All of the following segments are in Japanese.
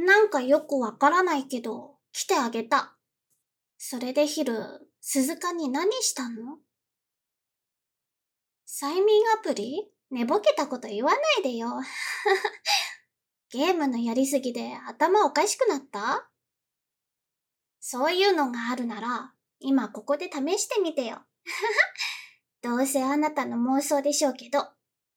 なんかよくわからないけど、来てあげた。それで昼、鈴鹿に何したの？催眠アプリ？寝ぼけたこと言わないでよ。ゲームのやりすぎで頭おかしくなった？そういうのがあるなら、今ここで試してみてよ。どうせあなたの妄想でしょうけど。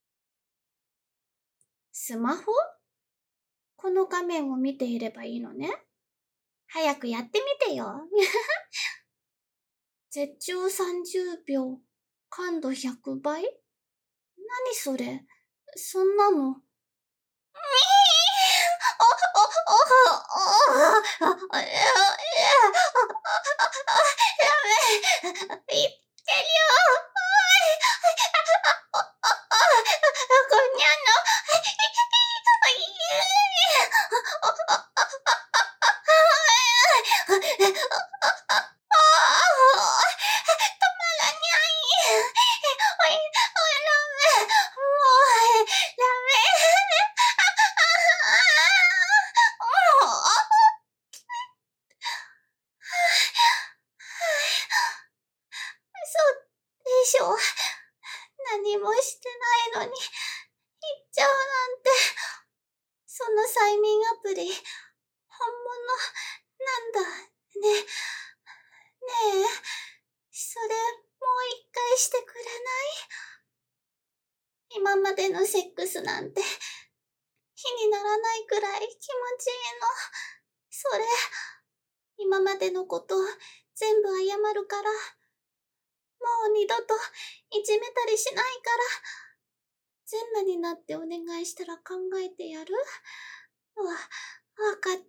スマホ？この画面を見ていればいいのね。早くやってみてよ。絶頂30秒、感度100倍？何それ？そんなの。しょ。何もしてないのに、行っちゃうなんて。その催眠アプリ、本物、なんだ、ね。ねえ、それ、もう一回してくれない？今までのセックスなんて、火にならないくらい気持ちいいの。それ、今までのこと全部謝るから、もう二度といじめたりしないから、全裸になってお願いしたら考えてやる？わかった。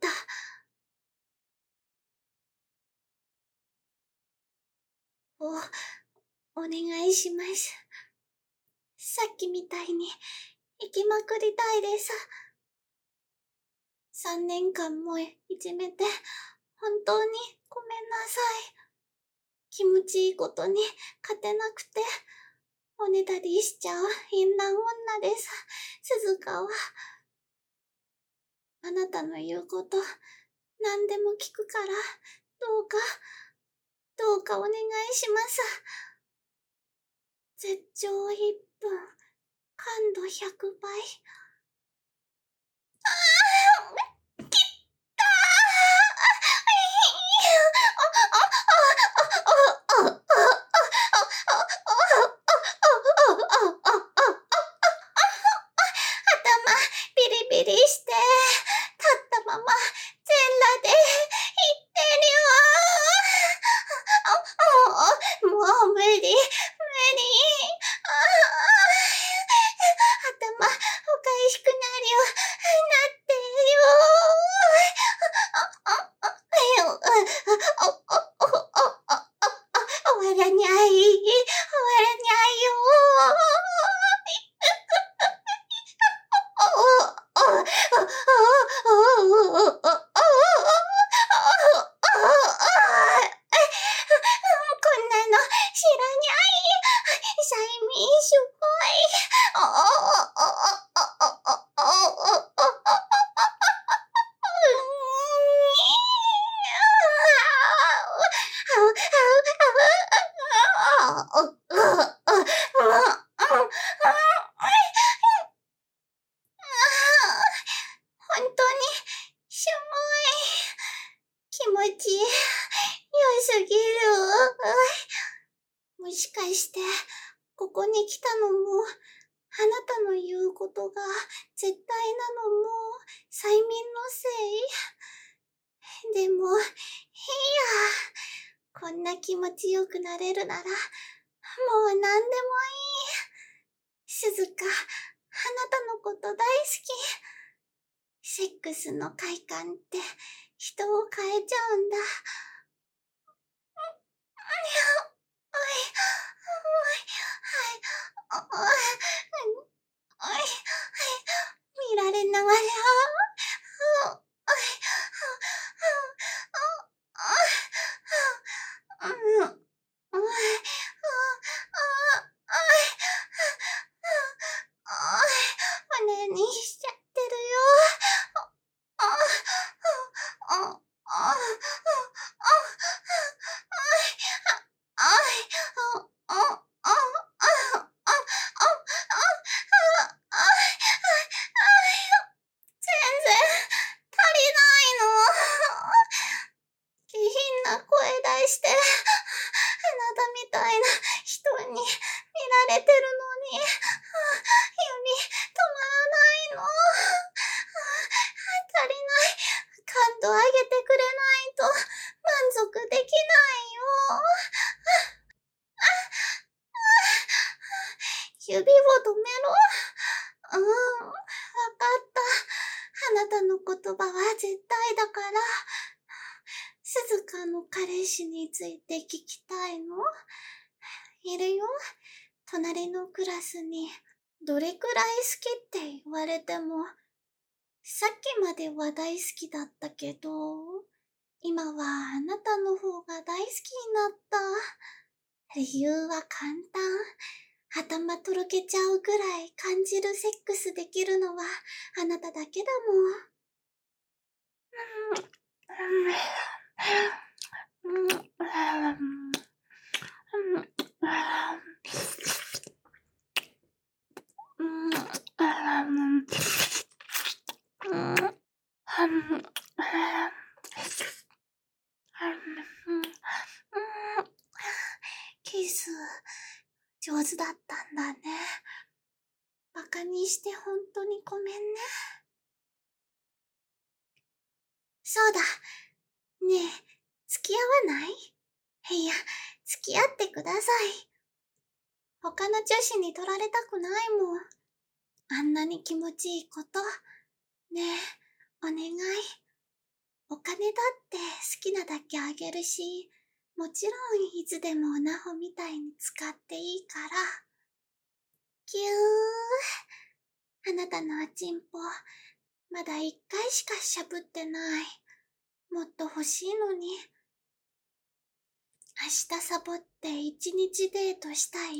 お願いします。さっきみたいに行きまくりたいです。3年間もいじめて、本当にごめんなさい。気持ちいいことに勝てなくて、おねだりしちゃう淫乱女です。鈴鹿は。あなたの言うこと、何でも聞くから、どうかお願いします。絶頂1分、感度100倍。頭ビリビリして、立ったまま全裸で言ってるよ。もう無理。頭おかしくなるよ。なってよ。終わらにゃい。終わらにゃいよ。こんなの知らにゃい。催眠すごい。本当にしょぼい。気持ち良すぎる。もしかして、ここに来たのも、あなたの言うことが絶対なのも、催眠のせい？でも、いいや。こんな気持ちよくなれるなら、もう何でもいい。鈴鹿、あなたのこと大好き。セックスの快感って人を変えちゃうんだ。見られながら、骨にしちゃってるよ。 んとあげてくれないと満足できないよ。指を止めろ。わかった。あなたの言葉は絶対だから。鈴鹿の彼氏について聞きたいの？いるよ。隣のクラスに。どれくらい好きって言われても、さっきまでは大好きだったけど、今はあなたの方が大好きになった。理由は簡単。頭とろけちゃうぐらい感じるセックスできるのはあなただけだもん。キス、上手だったんだね。バカにして本当にごめんね。そうだ。ねえ、付き合わない？いや、付き合ってください。他の女子に取られたくないもん。あんなに気持ちいいこと。ねえ、お願い。お金だって好きなだけあげるし、もちろんいつでもおなほみたいに使っていいから。ぎゅー。あなたのおちんぽ、まだ1回しかしゃぶってない。もっと欲しいのに。明日サボって1日デートしたい？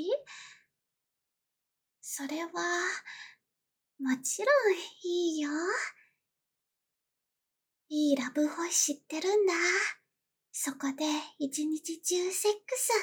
それは、もちろんいいよ。いいラブホ知ってるんだ。そこで一日中セックス。